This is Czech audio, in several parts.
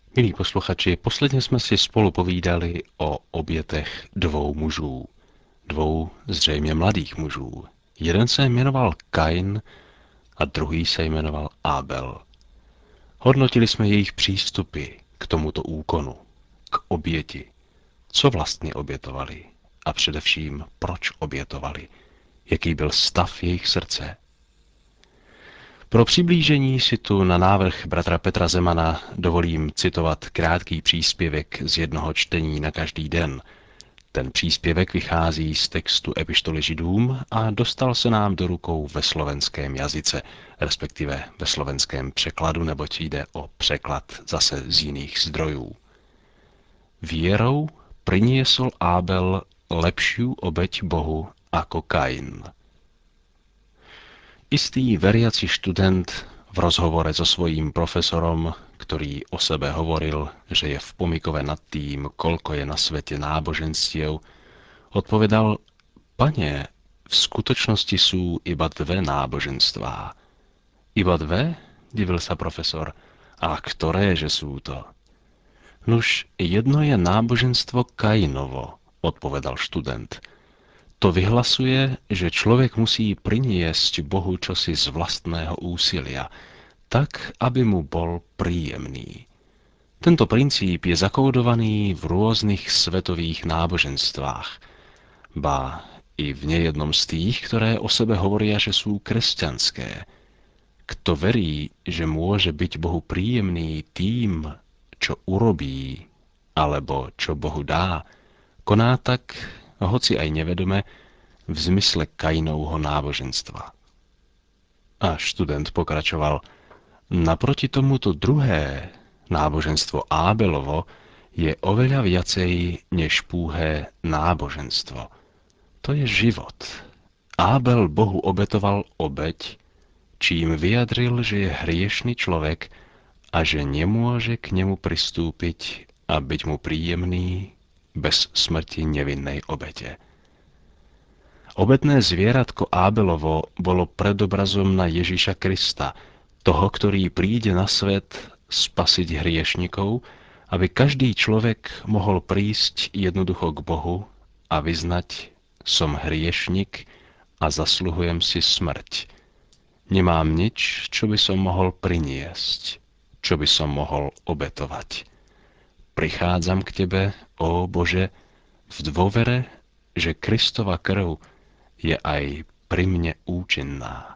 Milí posluchači, posledně jsme si spolu povídali o obětech dvou mužů. Dvou zřejmě mladých mužů. Jeden se jmenoval Kain a druhý se jmenoval Abel. Hodnotili jsme jejich přístupy k tomuto úkonu, k oběti. Co vlastně obětovali a především proč obětovali. Jaký byl stav jejich srdce. Pro přiblížení si tu na návrh bratra Petra Zemana dovolím citovat krátký příspěvek z jednoho čtení na každý den. Ten příspěvek vychází z textu epištoly Židům a dostal se nám do rukou ve slovenském jazyce, respektive ve slovenském překladu, neboť jde o překlad zase z jiných zdrojů. Vierou priniesol Abel lepšiu obeť Bohu ako Kain. Istý veriaci študent v rozhovore so svojím profesorom, ktorý o sebe hovoril, že je v pomykove nad tým, koľko je na svete náboženstiev, odpovedal: Pane, v skutočnosti sú iba dve náboženstvá. Iba dve? Divil sa profesor. A ktoré, že sú to? Nuž, jedno je náboženstvo Kainovo, odpovedal študent. To vyhlasuje, že človek musí priniesť Bohu čosi z vlastného úsilia, tak, aby mu bol príjemný. Tento princíp je zakódovaný v rôznych svetových náboženstvách, ba i v nejednom z tých, ktoré o sebe hovoria, že sú kresťanské. Kto verí, že môže byť Bohu príjemný tým, čo urobí, alebo čo Bohu dá, koná tak, hoci aj nevedome, v zmysle Kainovho náboženstva. A študent pokračoval: naproti tomuto druhé, náboženstvo Ábelovo, je oveľa viacej než púhé náboženstvo. To je život. Ábel Bohu obetoval obeť, čím vyjadril, že je hriešny človek a že nemôže k nemu pristúpiť a byť mu príjemný bez smrti nevinnej obete. Obetné zvieratko Ábelovo bolo predobrazom na Ježiša Krista, toho, ktorý príde na svet spasiť hriešnikov, aby každý človek mohol prísť jednoducho k Bohu a vyznať: som hriešnik a zasluhujem si smrť. Nemám nič, čo by som mohol priniesť, čo by som mohol obetovať. Prichádzam k Tebe, ó Bože, v dôvere, že Kristova krv je aj pri mne účinná.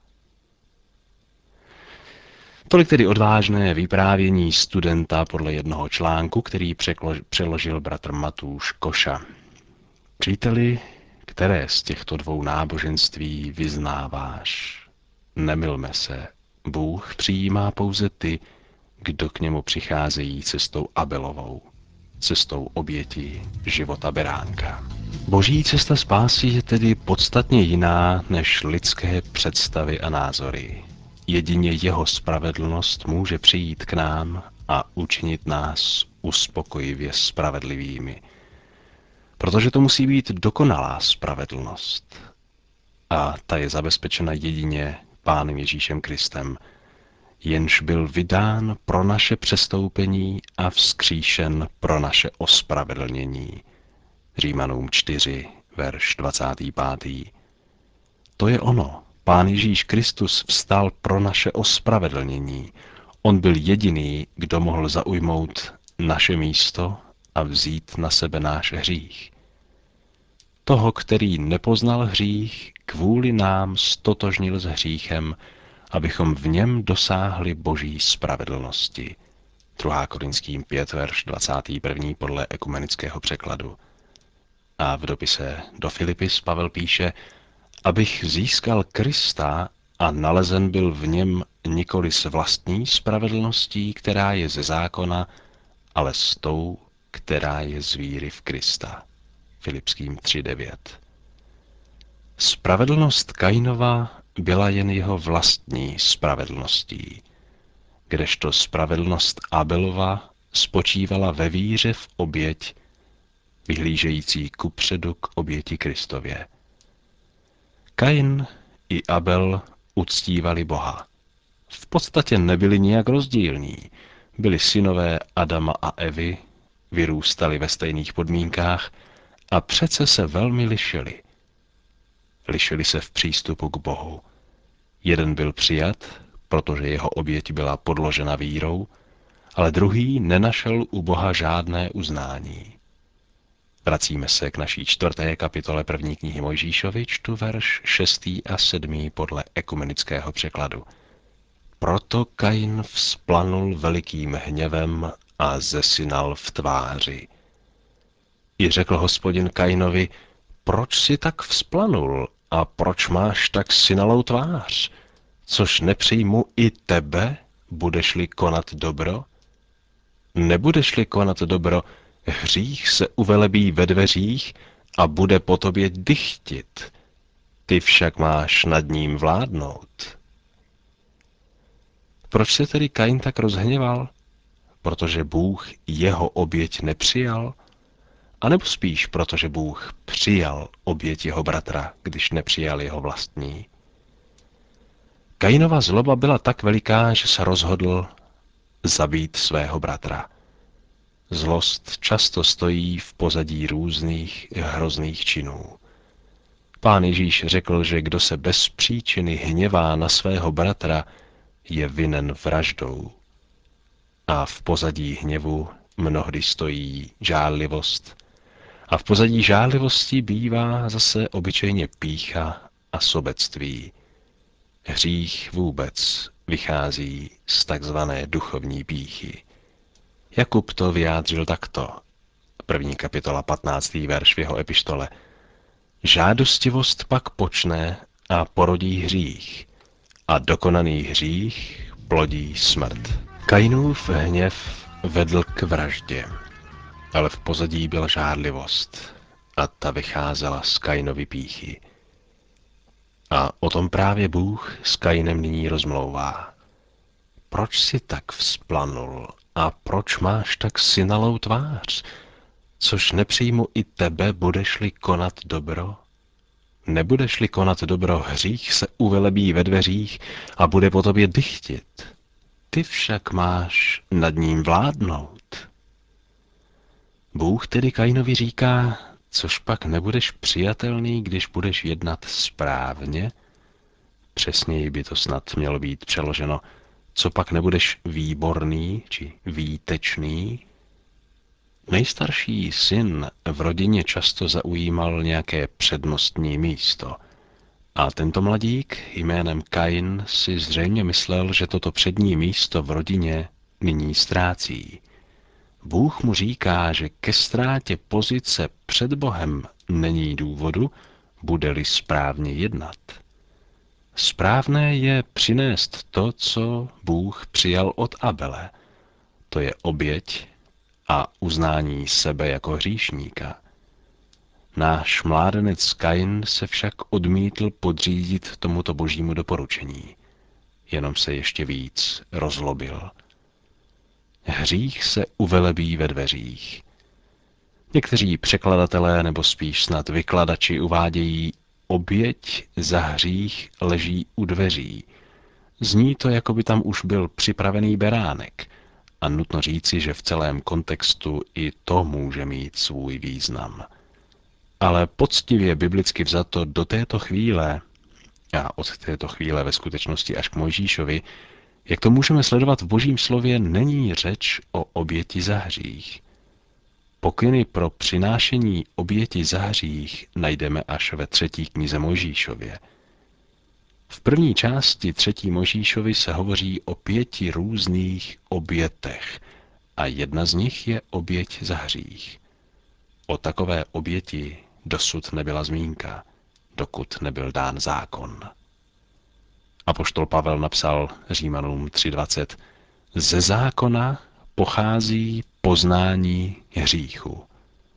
Tolik tedy odvážné vyprávění studenta podle jednoho článku, který přeložil bratr Matúš Koša. Příteli, které z těchto dvou náboženství vyznáváš? Nemylme se, Bůh přijímá pouze ty, kdo k němu přicházejí cestou Abelovou, cestou oběti života beránka. Boží cesta spásy je tedy podstatně jiná než lidské představy a názory. Jedině jeho spravedlnost může přijít k nám a učinit nás uspokojivě spravedlivými. Protože to musí být dokonalá spravedlnost. A ta je zabezpečena jedině Pánem Ježíšem Kristem, jenž byl vydán pro naše přestoupení a vzkříšen pro naše ospravedlnění. Římanům 4, verš 25. To je ono. Pán Ježíš Kristus vstal pro naše ospravedlnění. On byl jediný, kdo mohl zaujmout naše místo a vzít na sebe náš hřích. Toho, který nepoznal hřích, kvůli nám stotožnil s hříchem, abychom v něm dosáhli Boží spravedlnosti. 2. Korinským 5, verš 21. podle ekumenického překladu. A v dopise do Filipis Pavel píše: abych získal Krista a nalezen byl v něm nikoli s vlastní spravedlností, která je ze zákona, ale s tou, která je z víry v Krista. Filipským 3.9. Spravedlnost Kainova byla jen jeho vlastní spravedlností, kdežto spravedlnost Abelova spočívala ve víře v oběť, vyhlížející kupředu k oběti Kristově. Kain i Abel uctívali Boha. V podstatě nebyli nijak rozdílní. byli synové Adama a Evy, vyrůstali ve stejných podmínkách a přece se velmi lišili. Lišili se v přístupu k Bohu. Jeden byl přijat, protože jeho oběť byla podložena vírou, ale druhý nenašel u Boha žádné uznání. Vracíme se k naší 4. kapitole 1. knihy Mojžíšovi, čtu verš 6. a 7. podle ekumenického překladu. Proto Kain vzplanul velikým hněvem a zesinal v tváři. I řekl Hospodin Kainovi, proč si tak vzplanul a proč máš tak sinalou tvář? Což nepřijmu i tebe, budeš-li konat dobro? Nebudeš-li konat dobro, hřích se uvelebí ve dveřích a bude po tobě dychtit. Ty však máš nad ním vládnout. Proč se tedy Kain tak rozhněval? Protože Bůh jeho oběť nepřijal? A nebo spíš protože Bůh přijal oběť jeho bratra, když nepřijal jeho vlastní? Kainova zloba byla tak veliká, že se rozhodl zabít svého bratra. Zlost často stojí v pozadí různých hrozných činů. Pán Ježíš řekl, že kdo se bez příčiny hněvá na svého bratra, je vinen vraždou. A v pozadí hněvu mnohdy stojí žárlivost. A v pozadí žárlivosti bývá zase obyčejně pýcha a sobectví. Hřích vůbec vychází z takzvané duchovní pýchy. Jakub to vyjádřil takto. 1. kapitola 15. verš v jeho epištole. Žádostivost pak počne a porodí hřích, a dokonaný hřích plodí smrt. Kainův hněv vedl k vraždě, ale v pozadí byla žárlivost a ta vycházela z Kainovy pýchy. A o tom právě Bůh s Kainem nyní rozmlouvá. Proč si tak vzplanul a proč máš tak sinalou tvář? Což nepřijmu i tebe, budeš-li konat dobro? Nebudeš-li konat dobro, hřích se uvelebí ve dveřích a bude po tobě dychtit. Ty však máš nad ním vládnout. Bůh tedy Kainovi říká, což pak nebudeš přijatelný, když budeš jednat správně? Přesněji by to snad mělo být přeloženo, co pak nebudeš výborný či výtečný? Nejstarší syn v rodině často zaujímal nějaké přednostní místo. A tento mladík jménem Kain si zřejmě myslel, že toto přední místo v rodině nyní ztrácí. Bůh mu říká, že ke ztrátě pozice před Bohem není důvodu, bude-li správně jednat. Správné je přinést to, co Bůh přijal od Abele. To je oběť a uznání sebe jako hříšníka. Náš mládenec Kain se však odmítl podřídit tomuto božímu doporučení. Jenom se ještě víc rozlobil. Hřích se uvelebí ve dveřích. Někteří překladatelé nebo spíš snad vykladači uvádějí oběť za hřích leží u dveří. Zní to, jako by tam už byl připravený beránek a nutno říci, že v celém kontextu i to může mít svůj význam. Ale poctivě biblicky vzato do této chvíle, a od této chvíle ve skutečnosti až k Mojžíšovi, jak to můžeme sledovat v Božím slově, není řeč o oběti za hřích. Pokyny pro přinášení oběti za hřích najdeme až ve 3. knize Mojžíšově. V první části 3. Mojžíšovy se hovoří o 5 různých obětech a jedna z nich je oběť za hřích. O takové oběti dosud nebyla zmínka, dokud nebyl dán zákon. Apoštol Pavel napsal Římanům 3:20: Ze zákona pochází poznání hříchu.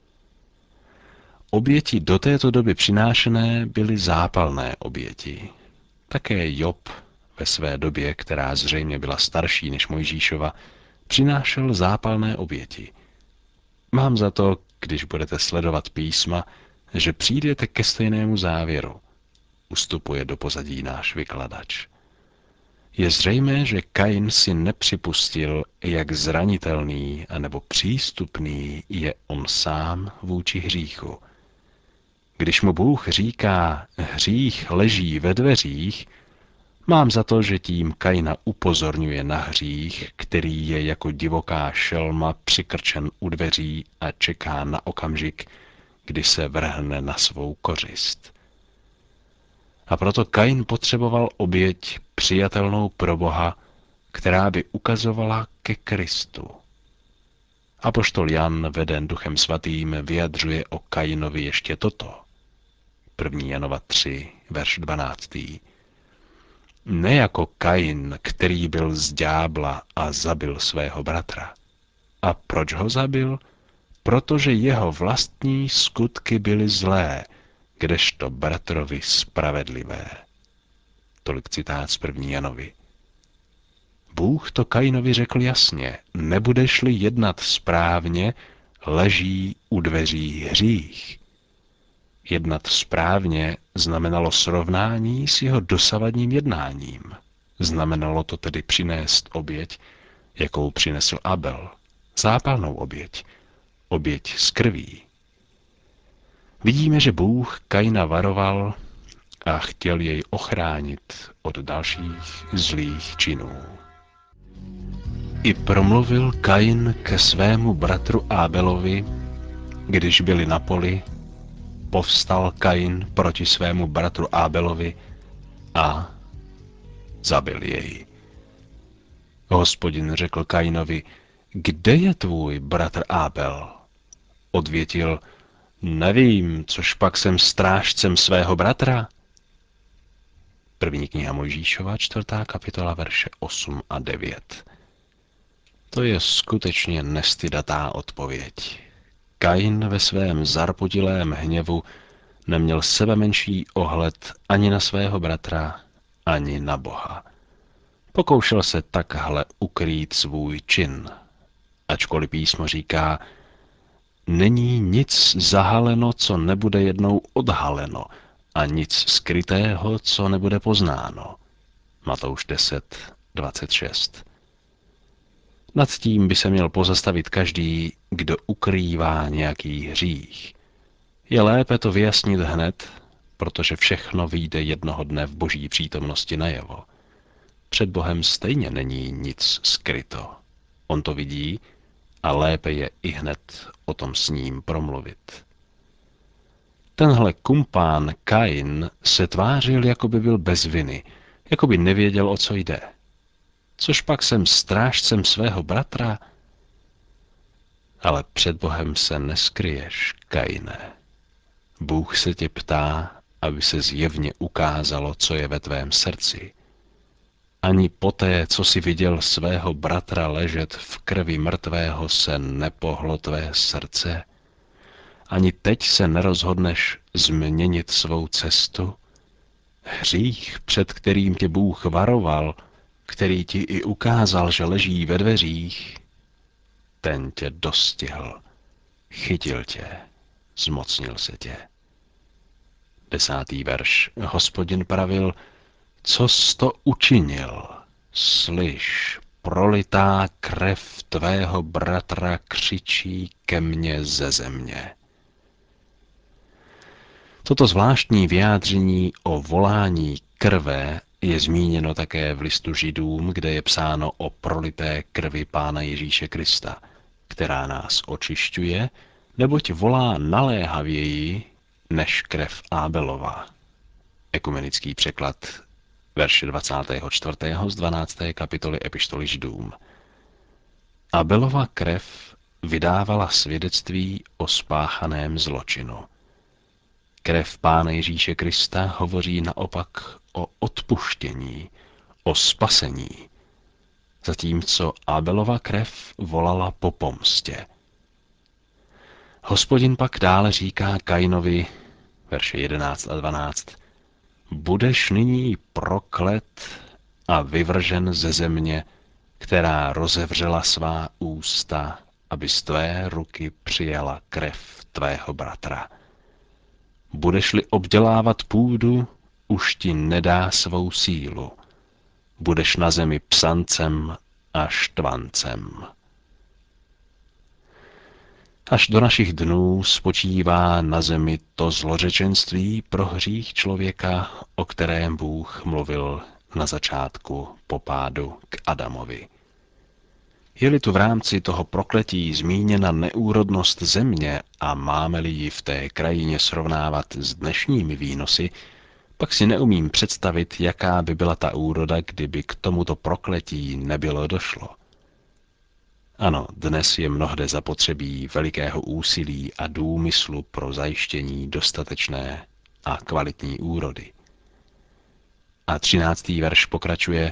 Oběti do této doby přinášené byly zápalné oběti. Také Job ve své době, která zřejmě byla starší než Mojžíšova, přinášel zápalné oběti. Mám za to, když budete sledovat písma, že přijdete ke stejnému závěru, ustupuje do pozadí náš vykladač. Je zřejmé, že Kain si nepřipustil, jak zranitelný anebo přístupný je on sám vůči hříchu. Když mu Bůh říká, hřích leží ve dveřích, mám za to, že tím Kaina upozorňuje na hřích, který je jako divoká šelma přikrčen u dveří a čeká na okamžik, kdy se vrhne na svou kořist. A proto Kain potřeboval oběť přijatelnou pro Boha, která by ukazovala ke Kristu. Apoštol Jan, veden Duchem Svatým, vyjadřuje o Kainovi ještě toto. 1. Janova 3, verš 12. Ne jako Kain, který byl z ďábla a zabil svého bratra. A proč ho zabil? Protože jeho vlastní skutky byly zlé, kdežto bratrovi spravedlivé. Tolik citát z 1. Janovi. Bůh to Kainovi řekl jasně, nebudeš-li jednat správně, leží u dveří hřích. Jednat správně znamenalo srovnání s jeho dosavadním jednáním. Znamenalo to tedy přinést oběť, jakou přinesl Abel, zápalnou oběť z krví. Vidíme, že Bůh Kaina varoval a chtěl jej ochránit od dalších zlých činů. I promluvil Kain ke svému bratru Ábelovi, když byli na poli, povstal Kain proti svému bratru Ábelovi a zabil jej. Hospodin řekl Kainovi, kde je tvůj bratr Ábel? Odvětil, nevím, což pak jsem strážcem svého bratra. 1. kniha Mojžíšova, 4. kapitola, verše 8 a 9. To je skutečně nestydatá odpověď. Kain ve svém zarputilém hněvu neměl sebemenší ohled ani na svého bratra, ani na Boha. Pokoušel se takhle ukrýt svůj čin, ačkoliv písmo říká, není nic zahaleno, co nebude jednou odhaleno, a nic skrytého, co nebude poznáno. Matouš 10, 26. Nad tím by se měl pozastavit každý, kdo ukrývá nějaký hřích. Je lépe to vyjasnit hned, protože všechno vyjde jednoho dne v boží přítomnosti najevo. Před Bohem stejně není nic skryto. On to vidí a lépe je i hned o tom s ním promluvit. Tenhle kumpán Kain se tvářil, jako by byl bez viny, jako by nevěděl, o co jde. Což pak jsem strážcem svého bratra? Ale před Bohem se neskryješ, Kaine. Bůh se tě ptá, aby se zjevně ukázalo, co je ve tvém srdci. Ani poté, co jsi viděl svého bratra ležet v krvi mrtvého, se nepohlo tvé srdce. Ani teď se nerozhodneš změnit svou cestu. Hřích, před kterým tě Bůh varoval, který ti i ukázal, že leží ve dveřích, ten tě dostihl, chytil tě, zmocnil se tě. 10. verš. Hospodin pravil, co jsi to učinil? Slyš, prolitá krev tvého bratra křičí ke mně ze země. Toto zvláštní vyjádření o volání krve je zmíněno také v listu Židům, kde je psáno o prolité krvi Pána Ježíše Krista, která nás očišťuje, neboť volá naléhavěji než krev Ábelova. Ekumenický překlad, verše 24. z 12. kapitoly epištoly Židům. Ábelova krev vydávala svědectví o spáchaném zločinu. Krev Pána Ježíše Krista hovoří naopak o odpuštění, o spasení, zatímco Ábelova krev volala po pomstě. Hospodin pak dále říká Kainovi, verše 11 a 12, budeš nyní proklet a vyvržen ze země, která rozevřela svá ústa, aby z tvé ruky přijala krev tvého bratra. Budeš-li obdělávat půdu, už ti nedá svou sílu. budeš na zemi psancem a štvancem. Až do našich dnů spočívá na zemi to zlořečenství pro hřích člověka, o kterém Bůh mluvil na začátku po pádu k Adamovi. Je-li tu v rámci toho prokletí zmíněna neúrodnost země a máme-li ji v té krajině srovnávat s dnešními výnosy, pak si neumím představit, jaká by byla ta úroda, kdyby k tomuto prokletí nebylo došlo. Ano, dnes je mnohde zapotřebí velikého úsilí a důmyslu pro zajištění dostatečné a kvalitní úrody. A 13. verš pokračuje: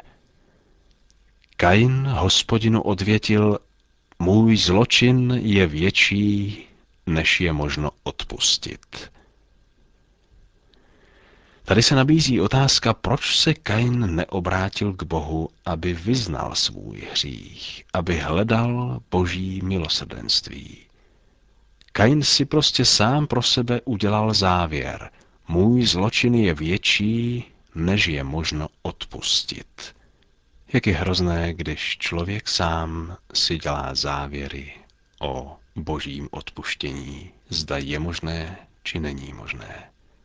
Kain Hospodinu odvětil, můj zločin je větší, než je možno odpustit. Tady se nabízí otázka, proč se Kain neobrátil k Bohu, aby vyznal svůj hřích, aby hledal Boží milosrdenství. Kain si prostě sám pro sebe udělal závěr. Můj zločin je větší, než je možno odpustit. Jak je hrozné, když člověk sám si dělá závěry o Božím odpuštění, zda je možné, či není možné.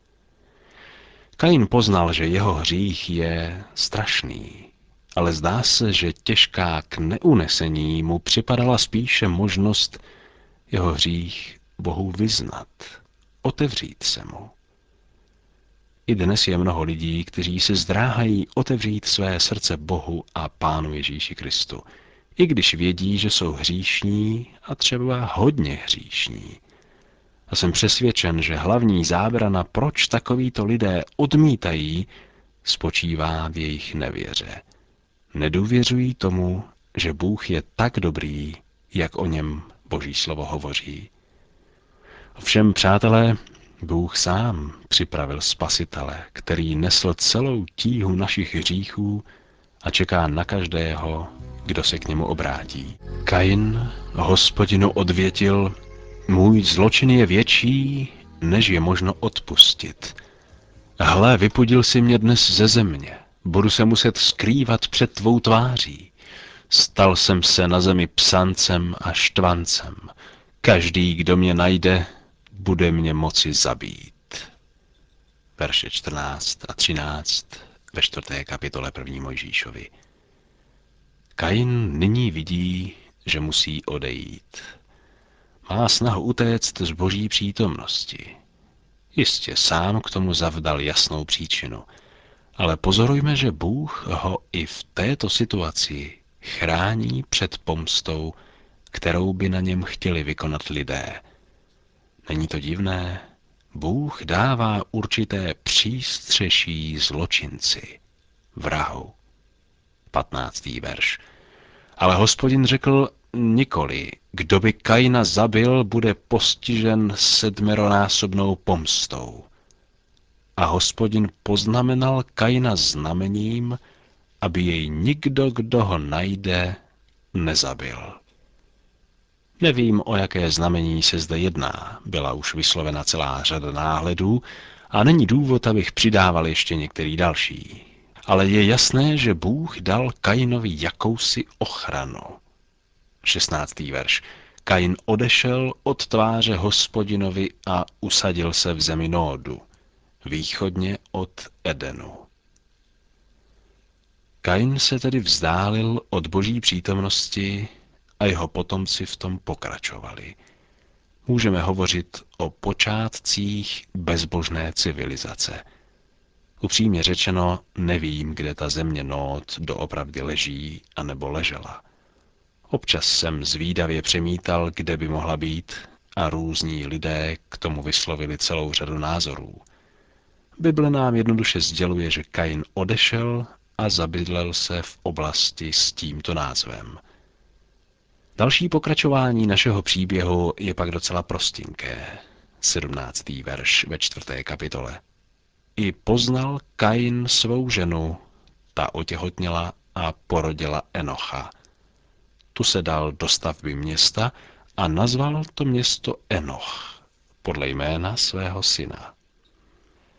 Kain poznal, že jeho hřích je strašný, ale zdá se, že těžká k neunesení mu připadala spíše možnost jeho hřích Bohu vyznat, otevřít se mu. I dnes je mnoho lidí, kteří se zdráhají otevřít své srdce Bohu a Pánu Ježíši Kristu, i když vědí, že jsou hříšní a třeba hodně hříšní. A jsem přesvědčen, že hlavní zábrana, proč takovýto lidé odmítají, spočívá v jejich nevěře. Nedůvěřují tomu, že Bůh je tak dobrý, jak o něm Boží slovo hovoří. Ovšem, přátelé, Bůh sám připravil Spasitele, který nesl celou tíhu našich hříchů a čeká na každého, kdo se k němu obrátí. Kain Hospodinu odvětil, můj zločin je větší, než je možno odpustit. Hle, vypudil si mě dnes ze země, budu se muset skrývat před tvou tváří. Stal jsem se na zemi psancem a štvancem. Každý, kdo mě najde, bude mě moci zabít. Verše 14 a 13 ve 4. kapitole 1. Mojžíšovi. Kain nyní vidí, že musí odejít. Má snahu utéct z Boží přítomnosti. Jistě sám k tomu zavdal jasnou příčinu, ale pozorujme, že Bůh ho i v této situaci chrání před pomstou, kterou by na něm chtěli vykonat lidé. Není to divné? Bůh dává určité přístřeší zločinci, vrahu. 15. verš. Ale Hospodin řekl, nikoli, kdo by Kaina zabil, bude postižen 7násobnou pomstou. A Hospodin poznamenal Kaina znamením, aby jej nikdo, kdo ho najde, nezabil. Nevím, o jaké znamení se zde jedná, byla už vyslovena celá řada náhledů a není důvod, abych přidával ještě některý další. Ale je jasné, že Bůh dal Kainovi jakousi ochranu. 16. verš. Kain odešel od tváře Hospodinovi a usadil se v zemi Nódu, východně od Edenu. Kain se tedy vzdálil od Boží přítomnosti a jeho potomci v tom pokračovali. Můžeme hovořit o počátcích bezbožné civilizace. Upřímně řečeno, nevím, kde ta země Nód doopravdy leží anebo ležela. Občas jsem zvídavě přemítal, kde by mohla být, a různí lidé k tomu vyslovili celou řadu názorů. Bible nám jednoduše sděluje, že Kain odešel a zabydlel se v oblasti s tímto názvem. Další pokračování našeho příběhu je pak docela prostinké. 17. verš ve 4. kapitole. I poznal Kain svou ženu, ta otěhotněla a porodila Enocha. Tu se dal do stavby města a nazval to město Enoch, podle jména svého syna.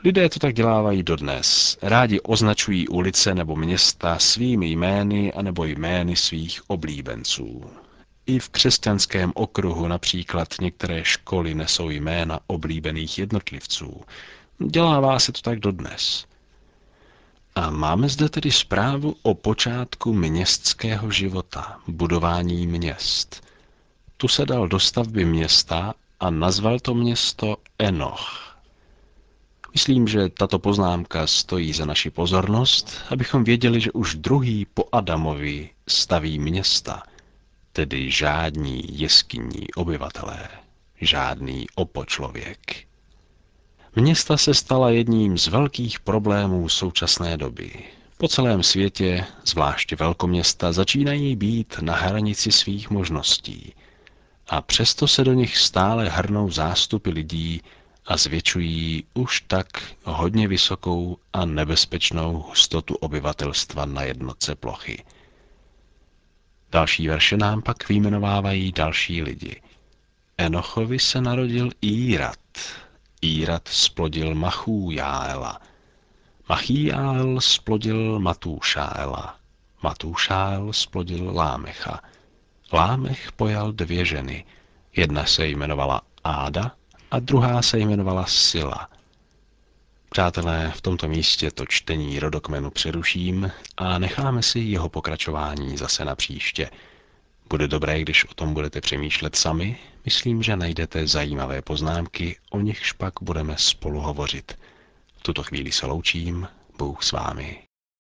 Lidé to tak dělávají dodnes. Rádi označují ulice nebo města svými jmény anebo jmény svých oblíbenců. I v křesťanském okruhu například některé školy nesou jména oblíbených jednotlivců. Dělává se to tak dodnes. A máme zde tedy zprávu o počátku městského života, budování měst. Tu se dal do stavby města a nazval to město Enoch. Myslím, že tato poznámka stojí za naši pozornost, abychom věděli, že už druhý po Adamovi staví města, tedy žádní jeskynní obyvatelé, žádný opočlověk. Města se stala jedním z velkých problémů současné doby. Po celém světě, zvláště velkoměsta, začínají být na hranici svých možností. A přesto se do nich stále hrnou zástupy lidí a zvětšují už tak hodně vysokou a nebezpečnou hustotu obyvatelstva na jednotce plochy. Další verše nám pak vyjmenovávají další lidi. Enochovi se narodil Írad. Írad splodil Machújáela. Machíjáel splodil Matúšáela. Matúšáel splodil Lámecha. Lámech pojal 2 ženy. Jedna se jmenovala Áda a druhá se jmenovala Sila. Přátelé, v tomto místě to čtení rodokmenu přeruším a necháme si jeho pokračování zase na příště. Bude dobré, když o tom budete přemýšlet sami. Myslím, že najdete zajímavé poznámky, o nichž pak budeme spolu hovořit. V tuto chvíli se loučím. Bůh s vámi.